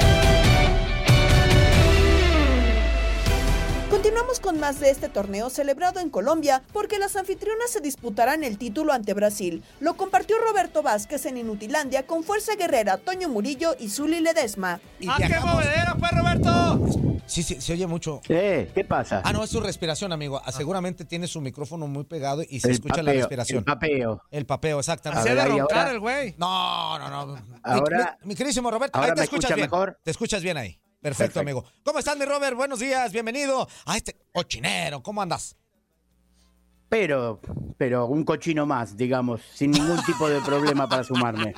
Continuamos con más de este torneo celebrado en Colombia porque las anfitrionas se disputarán el título ante Brasil. Lo compartió Roberto Vázquez en Inutilandia con Fuerza Guerrera, Toño Murillo y Zuli Ledesma. ¡Ah, qué movedera, pues, Roberto! Sí, sí, se oye mucho. Eh, ¿qué pasa? Ah, no, es su respiración, amigo. Ah, seguramente tiene su micrófono muy pegado y se El escucha papeo, la respiración. el papeo. El papeo, exactamente. A ver, Se ahí, roncar ahora. el güey. No, no, no. Ahora- Mi, mi queridísimo Roberto, ahora ahí te me escuchas escucha bien. mejor. Te escuchas bien ahí. Perfecto, Perfecto. amigo. ¿Cómo estás, mi Robert? Buenos días, bienvenido a este cochinero. ¿Cómo andas? Pero, pero un cochino más, digamos, sin ningún tipo de problema para sumarme.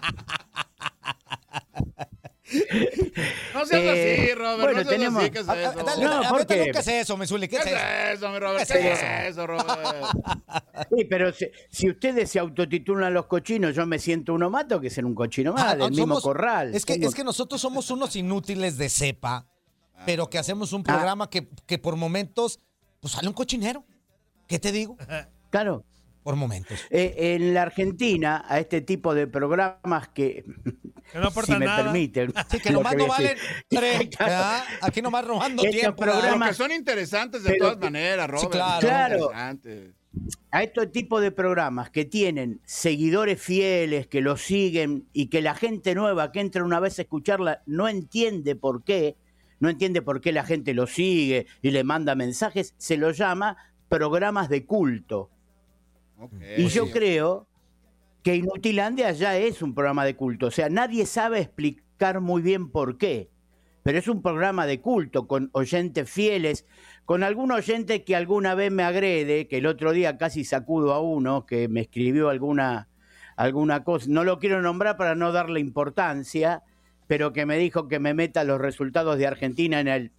No seas Eh, así, Robert. bueno, no seas tenemos- así, ¿qué es A- a- eso? dale, No, dale, a ¿por ver, qué? ¿qué es eso, Mesuli? ¿Qué, ¿Qué es eso? es eso, mi Robert? ¿Qué ¿Qué es es eso, Robert? Sí, pero si, si ustedes se autotitulan los cochinos, yo me siento uno más, tengo que ser un cochino más, Ah, del mismo somos- corral. Es que, Tengo- es que nosotros somos unos inútiles de cepa, pero que hacemos Ah. un programa que, que por momentos pues sale un cochinero. ¿Qué te digo? Claro. Por momentos. Eh, en la Argentina, a este tipo de programas que, Que no aportan si me nada. permiten. Sí, que lo nomás voy no a valen decir. tres. ¿verdad? Aquí nomás robando Estos tiempo. programas- Pero que son interesantes de Pero todas que- maneras, Sí, Robert. claro. Claro. Interesantes. A este tipo de programas que tienen seguidores fieles, que los siguen y que la gente nueva que entra una vez a escucharla no entiende por qué, no entiende por qué la gente lo sigue y le manda mensajes, se lo llama programas de culto. Y yo Sí. creo que Inutilandia ya es un programa de culto. O sea, nadie sabe explicar muy bien por qué. Pero es un programa de culto con oyentes fieles, con algún oyente que alguna vez me agrede, que el otro día casi sacudo a uno, que me escribió alguna, alguna cosa. No lo quiero nombrar para no darle importancia, pero que me dijo que me meta los resultados de Argentina en el...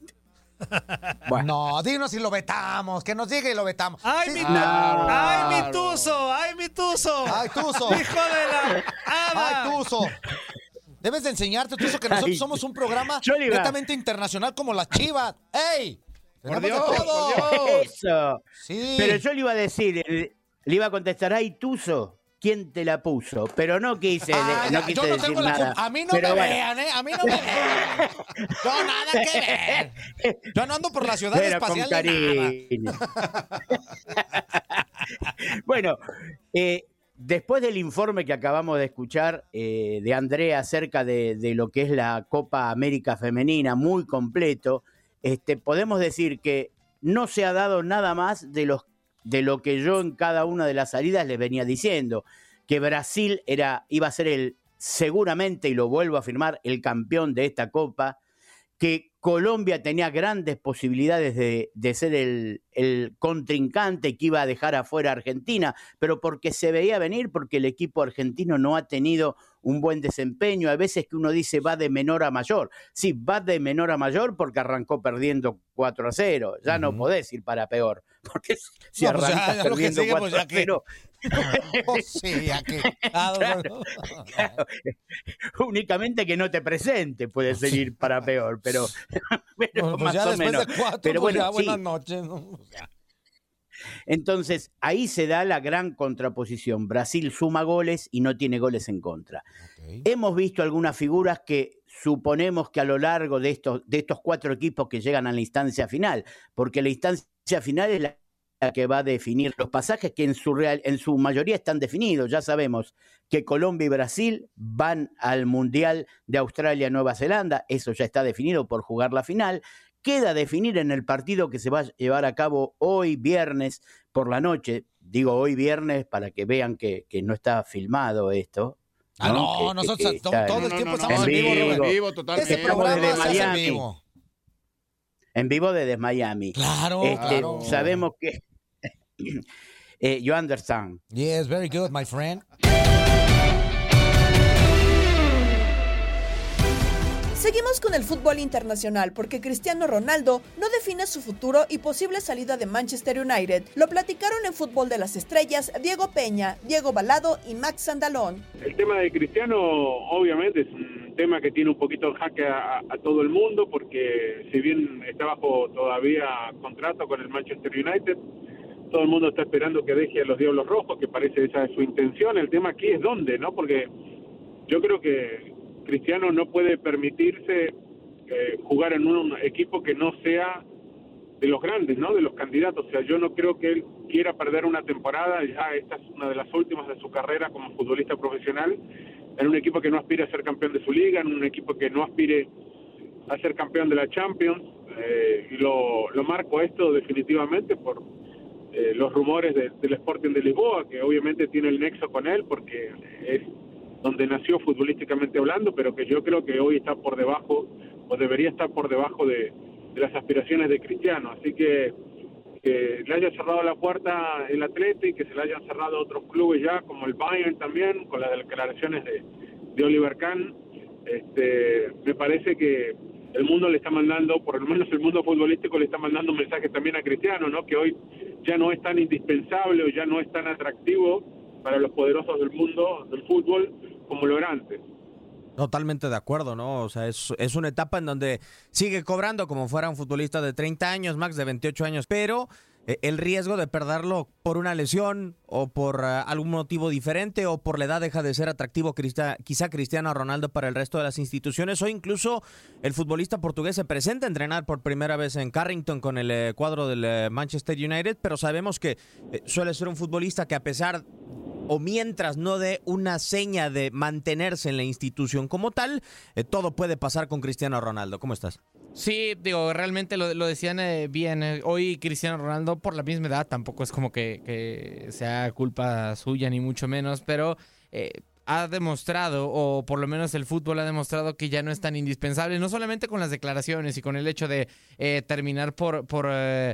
No, dinos si lo vetamos, que nos diga y lo vetamos. ¡Ay, Sí. mi, No. ¡Ay, mi tuzo! ¡Ay, mi tuzo! ¡Ay, Tuzo! ¡Hijo de la hada! ¡Ay, Tuzo! Debes de enseñarte, Tuzo, que nosotros Ay, somos un programa yo le iba- netamente internacional como las Chivas. ¡Ey! Por Tenemos Dios, de todo. por Dios. Eso. Sí. Pero yo le iba a decir, le, le iba a contestar, ay, Tuzo, ¿quién te la puso? Pero no quise, Ah, de- ya, no quise yo no decir tengo la nada. culpa. A mí no Pero me bueno. vean, ¿eh? A mí no me vean. Yo nada que ver. Yo no ando por la ciudad Pero con espacial de nada. cariño. Bueno, eh, después del informe que acabamos de escuchar eh, de Andrea acerca de, de lo que es la Copa América Femenina, muy completo, este, podemos decir que no se ha dado nada más de, los, de lo que yo en cada una de las salidas les venía diciendo, que Brasil era, iba a ser el, seguramente, y lo vuelvo a afirmar, el campeón de esta Copa, que Colombia tenía grandes posibilidades de, de ser el, el contrincante que iba a dejar afuera a Argentina, pero porque se veía venir, porque el equipo argentino no ha tenido un buen desempeño. A veces que uno dice va de menor a mayor. Sí, va de menor a mayor porque arrancó perdiendo cuatro a cero. Ya uh-huh. no podés ir para peor, porque si no, arrancas pues ya, ya perdiendo sigue, cuatro a cero... Pues sí, ya que... Claro, claro. Únicamente que no te presente puede ser ir para peor, pero, pero bueno, pues más ya o después menos. de cuatro, pero pues bueno, ya, buenas sí. noches. ¿No? O sea. Entonces, ahí se da la gran contraposición. Brasil suma goles y no tiene goles en contra. Okay. Hemos visto algunas figuras que suponemos que a lo largo de estos, de estos cuatro equipos que llegan a la instancia final, porque la instancia final es la que va a definir los pasajes que en su, real, en su mayoría están definidos. Ya sabemos que Colombia y Brasil van al Mundial de Australia-Nueva Zelanda, eso ya está definido por jugar la final. Queda definir en el partido que se va a llevar a cabo hoy viernes por la noche, digo hoy viernes para que vean que, que no está filmado esto. ¿No? Ah, no, que, nosotros que, que todo, todo el tiempo no, no, estamos en vivo, vivo, en vivo, totalmente. Este programa desde se hace Miami. en vivo. En vivo desde Miami. Claro, este, claro. Sabemos que... eh, you understand. Yes, very good, my friend. Seguimos con el fútbol internacional porque Cristiano Ronaldo no define su futuro y posible salida de Manchester United. Lo platicaron en Fútbol de las Estrellas Diego Peña, Diego Balado y Max Andalón. El tema de Cristiano obviamente es un tema que tiene un poquito en jaque a, a todo el mundo porque si bien está bajo todavía contrato con el Manchester United, todo el mundo está esperando que deje a los Diablos Rojos, que parece esa es su intención. El tema aquí es dónde, ¿no? Porque yo creo que Cristiano no puede permitirse eh, jugar en un equipo que no sea de los grandes, ¿no? De los candidatos. O sea, yo no creo que él quiera perder una temporada, ya esta es una de las últimas de su carrera como futbolista profesional, en un equipo que no aspire a ser campeón de su liga, en un equipo que no aspire a ser campeón de la Champions. Eh, y lo, lo marco esto definitivamente por eh, los rumores de, del Sporting de Lisboa, que obviamente tiene el nexo con él porque es donde nació futbolísticamente hablando, pero que yo creo que hoy está por debajo, o debería estar por debajo de, de las aspiraciones de Cristiano. Así que que le haya cerrado la puerta el Athletic, que se le hayan cerrado otros clubes ya, como el Bayern también, con las declaraciones de, de Oliver Kahn, este, me parece que el mundo le está mandando, por lo menos el mundo futbolístico le está mandando un mensaje también a Cristiano, ¿no? Que hoy ya no es tan indispensable o ya no es tan atractivo para los poderosos del mundo del fútbol como lo era antes. Totalmente de acuerdo, ¿no? O sea, es, es una etapa en donde sigue cobrando como fuera un futbolista de treinta años, Max de veintiocho años, pero eh, el riesgo de perderlo por una lesión o por uh, algún motivo diferente o por la edad deja de ser atractivo Crista, quizá Cristiano Ronaldo para el resto de las instituciones, o incluso el futbolista portugués se presenta a entrenar por primera vez en Carrington con el eh, cuadro del eh, Manchester United, pero sabemos que eh, suele ser un futbolista que a pesar o mientras no dé una seña de mantenerse en la institución como tal, eh, todo puede pasar con Cristiano Ronaldo. ¿Cómo estás? Sí, digo, realmente lo, lo decían eh, bien. Eh, hoy Cristiano Ronaldo, por la misma edad, tampoco es como que, que sea culpa suya, ni mucho menos, pero eh, ha demostrado, o por lo menos el fútbol ha demostrado que ya no es tan indispensable, no solamente con las declaraciones y con el hecho de eh, terminar por... por eh,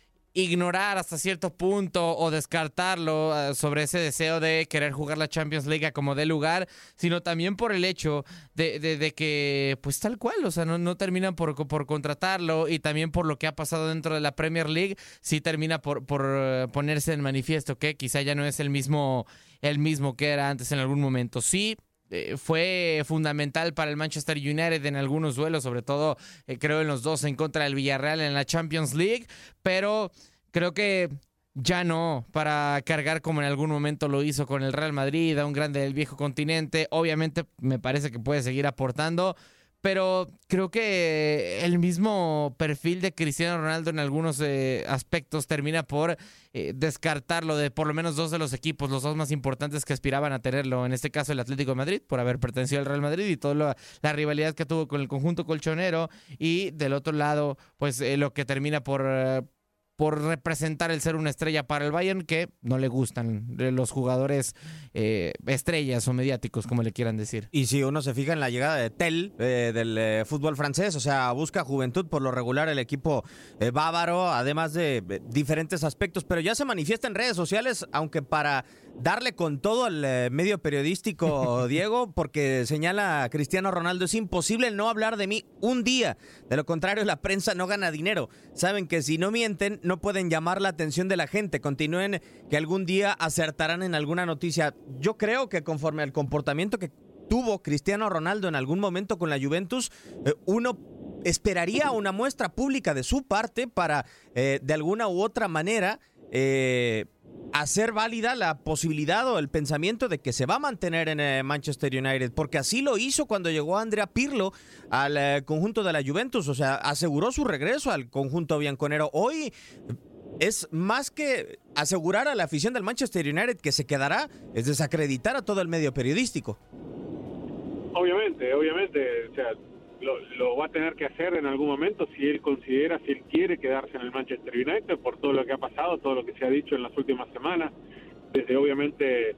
ignorar hasta cierto punto o descartarlo uh, sobre ese deseo de querer jugar la Champions League como dé lugar, sino también por el hecho de, de, de que, pues tal cual, o sea, no, no terminan por, por contratarlo, y también por lo que ha pasado dentro de la Premier League, sí termina por, por uh, ponerse en manifiesto que quizá ya no es el mismo, el mismo que era antes en algún momento. Sí, Eh, fue fundamental para el Manchester United en algunos duelos, sobre todo eh, creo en los dos en contra del Villarreal en la Champions League, pero creo que ya no para cargar como en algún momento lo hizo con el Real Madrid, a un grande del viejo continente. Obviamente me parece que puede seguir aportando, pero creo que el mismo perfil de Cristiano Ronaldo en algunos eh, aspectos termina por eh, descartarlo de por lo menos dos de los equipos, los dos más importantes que aspiraban a tenerlo, en este caso el Atlético de Madrid, por haber pertenecido al Real Madrid y toda la, la rivalidad que tuvo con el conjunto colchonero, y del otro lado, pues eh, lo que termina por... Eh, por representar el ser una estrella para el Bayern, que no le gustan los jugadores eh, estrellas o mediáticos, como le quieran decir. Y si uno se fija en la llegada de Tel eh, del eh, fútbol francés, o sea, busca juventud por lo regular el equipo eh, bávaro, además de eh, diferentes aspectos, pero ya se manifiesta en redes sociales, aunque para darle con todo al eh, medio periodístico, Diego, porque señala a Cristiano Ronaldo, es imposible no hablar de mí un día, de lo contrario la prensa no gana dinero, saben que si no mienten no pueden llamar la atención de la gente, continúen que algún día acertarán en alguna noticia. Yo creo que conforme al comportamiento que tuvo Cristiano Ronaldo en algún momento con la Juventus, eh, uno esperaría una muestra pública de su parte para, eh, de alguna u otra manera, eh, hacer válida la posibilidad o el pensamiento de que se va a mantener en eh, Manchester United, porque así lo hizo cuando llegó Andrea Pirlo al eh, conjunto de la Juventus, o sea, aseguró su regreso al conjunto bianconero. Hoy es más que asegurar a la afición del Manchester United que se quedará, es desacreditar a todo el medio periodístico. Obviamente, obviamente, o sea, lo, lo va a tener que hacer en algún momento si él considera, si él quiere quedarse en el Manchester United por todo lo que ha pasado, todo lo que se ha dicho en las últimas semanas, desde obviamente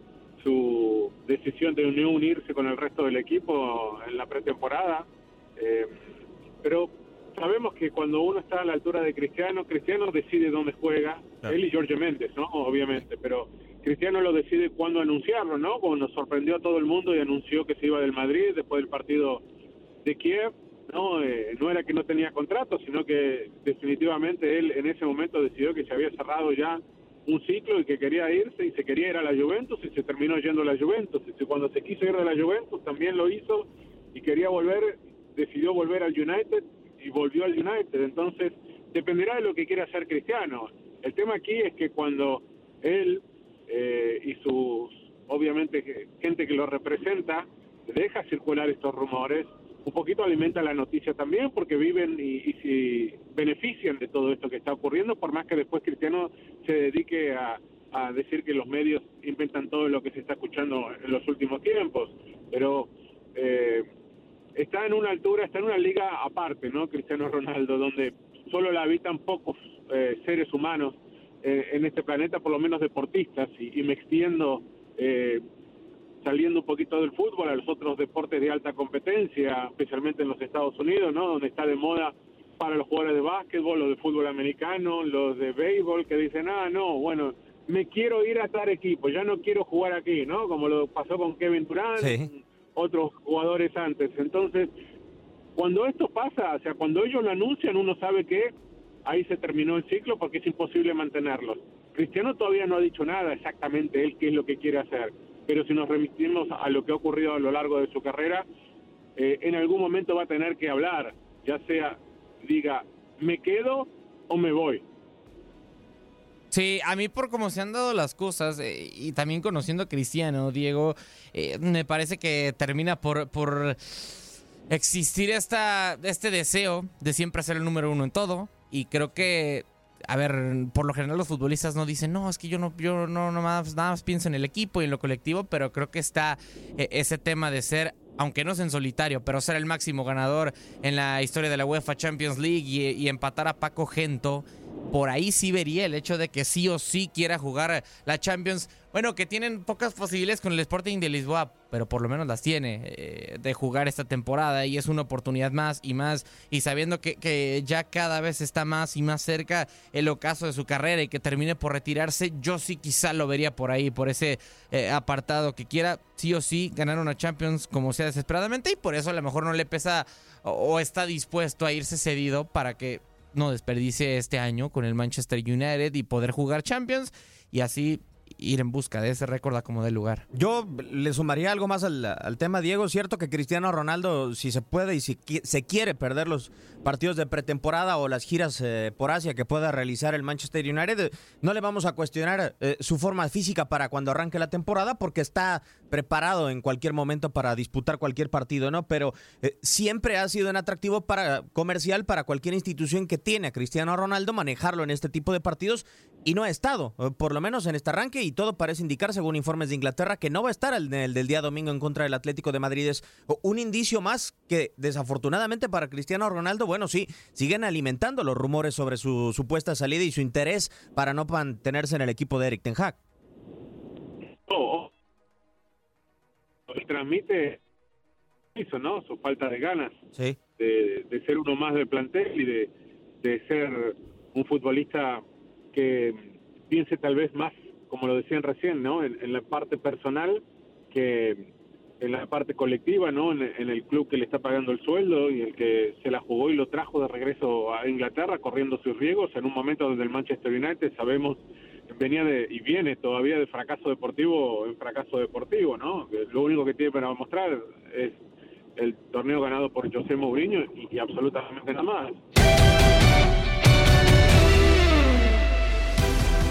su decisión de no unirse con el resto del equipo en la pretemporada, eh, pero sabemos que cuando uno está a la altura de Cristiano, Cristiano decide dónde juega, claro. Él y Jorge Méndez, ¿no? Obviamente, pero Cristiano lo decide cuándo anunciarlo, ¿no? Como nos sorprendió a todo el mundo y anunció que se iba del Madrid después del partido de Kiev, ¿no? Eh, no era que no tenía contrato, sino que definitivamente él en ese momento decidió que se había cerrado ya un ciclo y que quería irse y se quería ir a la Juventus y se terminó yendo a la Juventus. Y cuando se quiso ir de la Juventus también lo hizo y quería volver, decidió volver al United y volvió al United. Entonces dependerá de lo que quiera hacer Cristiano. El tema aquí es que cuando él eh, y sus, obviamente, gente que lo representa, deja circular estos rumores, un poquito alimenta la noticia también, porque viven y, y si benefician de todo esto que está ocurriendo, por más que después Cristiano se dedique a, a decir que los medios inventan todo lo que se está escuchando en los últimos tiempos. Pero eh, está en una altura, está en una liga aparte, ¿no? Cristiano Ronaldo, donde solo la habitan pocos eh, seres humanos eh, en este planeta, por lo menos deportistas, y, y me extiendo eh, saliendo un poquito del fútbol a los otros deportes de alta competencia, especialmente en los Estados Unidos, ¿no? Donde está de moda para los jugadores de básquetbol, los de fútbol americano, los de béisbol, que dicen, ah, no, bueno, me quiero ir a tal equipo, ya no quiero jugar aquí, ¿no? Como lo pasó con Kevin Durant, sí. Otros jugadores antes. Entonces, cuando esto pasa, o sea, cuando ellos lo anuncian, uno sabe que ahí se terminó el ciclo porque es imposible mantenerlos. Cristiano todavía no ha dicho nada exactamente él qué es lo que quiere hacer, pero si nos remitimos a lo que ha ocurrido a lo largo de su carrera, eh, en algún momento va a tener que hablar, ya sea diga, me quedo o me voy. Sí, a mí por cómo se han dado las cosas eh, y también conociendo a Cristiano, Diego, eh, me parece que termina por, por existir esta, este deseo de siempre ser el número uno en todo, y creo que, a ver, por lo general los futbolistas no dicen, no, es que yo no, yo no, no más, nada más pienso en el equipo y en lo colectivo, pero creo que está eh, ese tema de ser, aunque no es en solitario, pero ser el máximo ganador en la historia de la UEFA Champions League y, y empatar a Paco Gento. Por ahí sí vería el hecho de que sí o sí quiera jugar la Champions. Bueno, que tienen pocas posibilidades con el Sporting de Lisboa, pero por lo menos las tiene eh, de jugar esta temporada, y es una oportunidad más y más, y sabiendo que, que ya cada vez está más y más cerca el ocaso de su carrera y que termine por retirarse, yo sí quizá lo vería por ahí, por ese eh, apartado, que quiera sí o sí ganar una Champions como sea desesperadamente, y por eso a lo mejor no le pesa o, o está dispuesto a irse cedido para que no desperdicie este año con el Manchester United y poder jugar Champions y así ir en busca de ese récord como de lugar. Yo le sumaría algo más al, al tema, Diego. Cierto que Cristiano Ronaldo, si se puede y si se quiere perder los partidos de pretemporada o las giras eh, por Asia que pueda realizar el Manchester United, no le vamos a cuestionar eh, su forma física para cuando arranque la temporada, porque está preparado en cualquier momento para disputar cualquier partido, ¿no? Pero eh, siempre ha sido un atractivo para, comercial para cualquier institución que tiene a Cristiano Ronaldo manejarlo en este tipo de partidos, y no ha estado, eh, por lo menos en este arranque, y todo parece indicar, según informes de Inglaterra, que no va a estar el, el del día domingo en contra del Atlético de Madrid. Es un indicio más que, desafortunadamente para Cristiano Ronaldo, bueno, sí, siguen alimentando los rumores sobre su supuesta salida y su interés para no mantenerse en el equipo de Erik ten Hag. Oh, oh. Transmite eso, ¿no? Su falta de ganas, sí, de, de ser uno más del plantel y de, de ser un futbolista que piense tal vez más, como lo decían recién, ¿no? En, en la parte personal que en la parte colectiva, ¿no? En, en el club que le está pagando el sueldo y el que se la jugó y lo trajo de regreso a Inglaterra corriendo sus riesgos en un momento donde el Manchester United, sabemos, venía de y viene todavía de fracaso deportivo en fracaso deportivo, ¿no? Lo único que tiene para mostrar es el torneo ganado por José Mourinho y, y absolutamente nada más. Se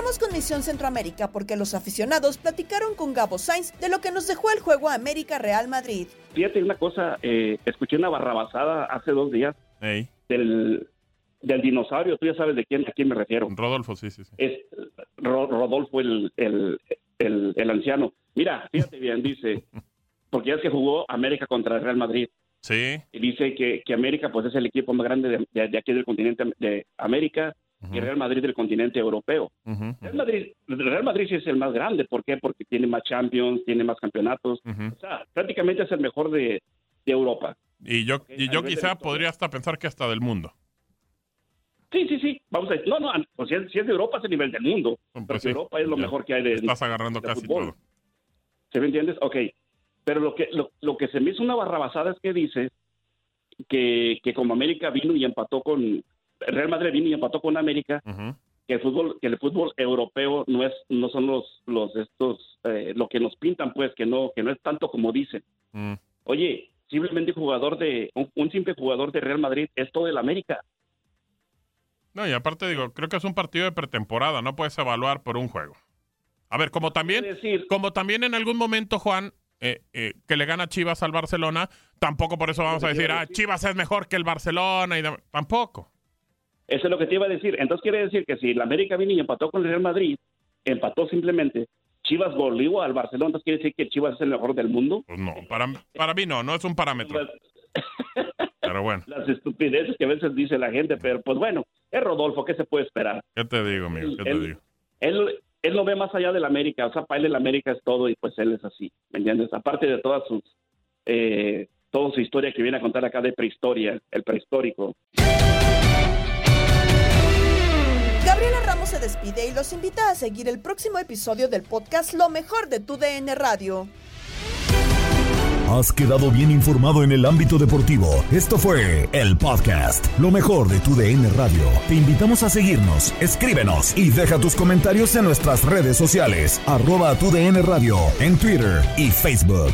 Cerramos con Misión Centroamérica porque los aficionados platicaron con Gabo Sainz de lo que nos dejó el juego América Real Madrid. Fíjate una cosa, eh, escuché una barrabasada hace dos días Hey. del, del dinosaurio, tú ya sabes de quién, a quién me refiero. Rodolfo, sí, sí, sí. Es Ro- Rodolfo el, el, el, el anciano. Mira, fíjate bien, dice, porque ya es que jugó América contra el Real Madrid. Sí. Y dice que, que América pues es el equipo más grande de, de, de aquí del continente de América uh-huh. y Real Madrid del continente europeo. Uh-huh. Real Madrid, Real Madrid sí es el más grande, ¿por qué? Porque tiene más Champions, tiene más campeonatos, uh-huh. o sea, prácticamente es el mejor de, de Europa. Y yo, y yo quizá podría hasta pensar que hasta del mundo. Sí, sí, sí, vamos a decir, no, no, pues si es, si es de Europa es el nivel del mundo, pues porque sí, Europa es lo ya. mejor que hay de Estás agarrando de casi fútbol. todo. ¿Sí me entiendes? Ok, pero lo que, lo, lo que se me hizo una barrabasada es que dice que, que como América vino y empató con, Real Madrid vino y empató con América, uh-huh. que el fútbol, que el fútbol europeo no es, no son los, los estos, eh, lo que nos pintan, pues, que no, que no es tanto como dicen. Mm. Oye, simplemente jugador de, un, un simple jugador de Real Madrid es todo el América. No, y aparte digo, creo que es un partido de pretemporada, no puedes evaluar por un juego. A ver, como también, decir, como también en algún momento, Juan, eh, eh, que le gana Chivas al Barcelona, tampoco por eso vamos a decir, ah, Chivas es mejor que el Barcelona, y de... tampoco. Eso es lo que te iba a decir. Entonces quiere decir que si el América vino y empató con el Real Madrid, empató simplemente, Chivas volvió al Barcelona, entonces quiere decir que Chivas es el mejor del mundo. Pues no, para, para mí no, no es un parámetro. Pero bueno. Las estupideces que a veces dice la gente, pero pues bueno, es Rodolfo, ¿qué se puede esperar? ¿Qué te digo, amigo? ¿Qué te él, digo? Él, él lo ve más allá del América, o sea, para él el América es todo y pues él es así, ¿me entiendes? Aparte de todas sus, eh, toda su historia que viene a contar acá de prehistoria, el prehistórico. Gabriela Ramos se despide y los invita a seguir el próximo episodio del podcast Lo Mejor de Tu D N Radio. Has quedado bien informado en el ámbito deportivo. Esto fue el podcast Lo Mejor de Tu D N Radio. Te invitamos a seguirnos, escríbenos y deja tus comentarios en nuestras redes sociales. Arroba Tu D N Radio en Twitter y Facebook.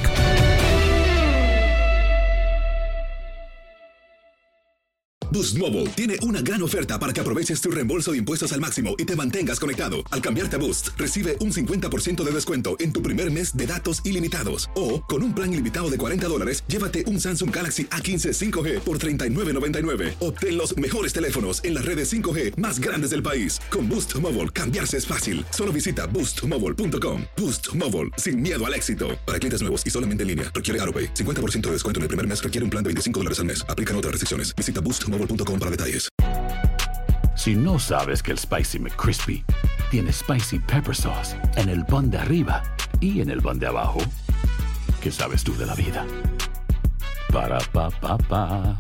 Boost Mobile tiene una gran oferta para que aproveches tu reembolso de impuestos al máximo y te mantengas conectado. Al cambiarte a Boost, recibe un cincuenta por ciento de descuento en tu primer mes de datos ilimitados. O, con un plan ilimitado de cuarenta dólares, llévate un Samsung Galaxy A quince cinco G por treinta y nueve noventa y nueve. Obtén los mejores teléfonos en las redes cinco G más grandes del país. Con Boost Mobile, cambiarse es fácil. Solo visita boost mobile punto com. Boost Mobile, sin miedo al éxito. Para clientes nuevos y solamente en línea, requiere AutoPay. cincuenta por ciento de descuento en el primer mes requiere un plan de veinticinco dólares al mes. Aplican otras restricciones. Visita boost mobile punto com para detalles. Si no sabes que el Spicy McCrispy tiene Spicy Pepper Sauce en el pan de arriba y en el pan de abajo, ¿qué sabes tú de la vida? Para, pa, pa, pa.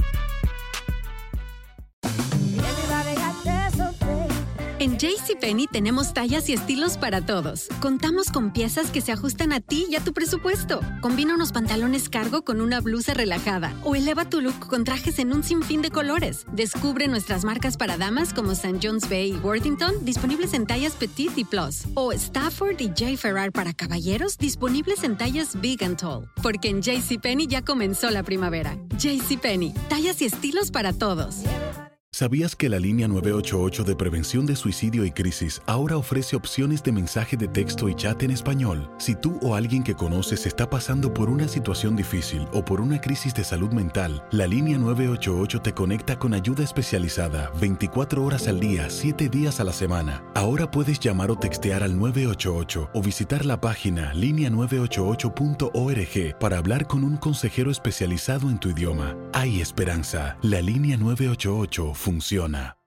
En JCPenney tenemos tallas y estilos para todos. Contamos con piezas que se ajustan a ti y a tu presupuesto. Combina unos pantalones cargo con una blusa relajada o eleva tu look con trajes en un sinfín de colores. Descubre nuestras marcas para damas como Saint John's Bay y Worthington, disponibles en tallas Petite y Plus. O Stafford y J. Ferrar para caballeros, disponibles en tallas Big and Tall. Porque en JCPenney ya comenzó la primavera. JCPenney, tallas y estilos para todos. ¿Sabías que la línea nueve ocho ocho de prevención de suicidio y crisis ahora ofrece opciones de mensaje de texto y chat en español? Si tú o alguien que conoces está pasando por una situación difícil o por una crisis de salud mental, la línea nueve ocho ocho te conecta con ayuda especializada veinticuatro horas al día, siete días a la semana. Ahora puedes llamar o textear al nueve ocho ocho o visitar la página línea nueve ocho ocho punto org para hablar con un consejero especializado en tu idioma. Hay esperanza. La línea nueve ocho ocho funciona.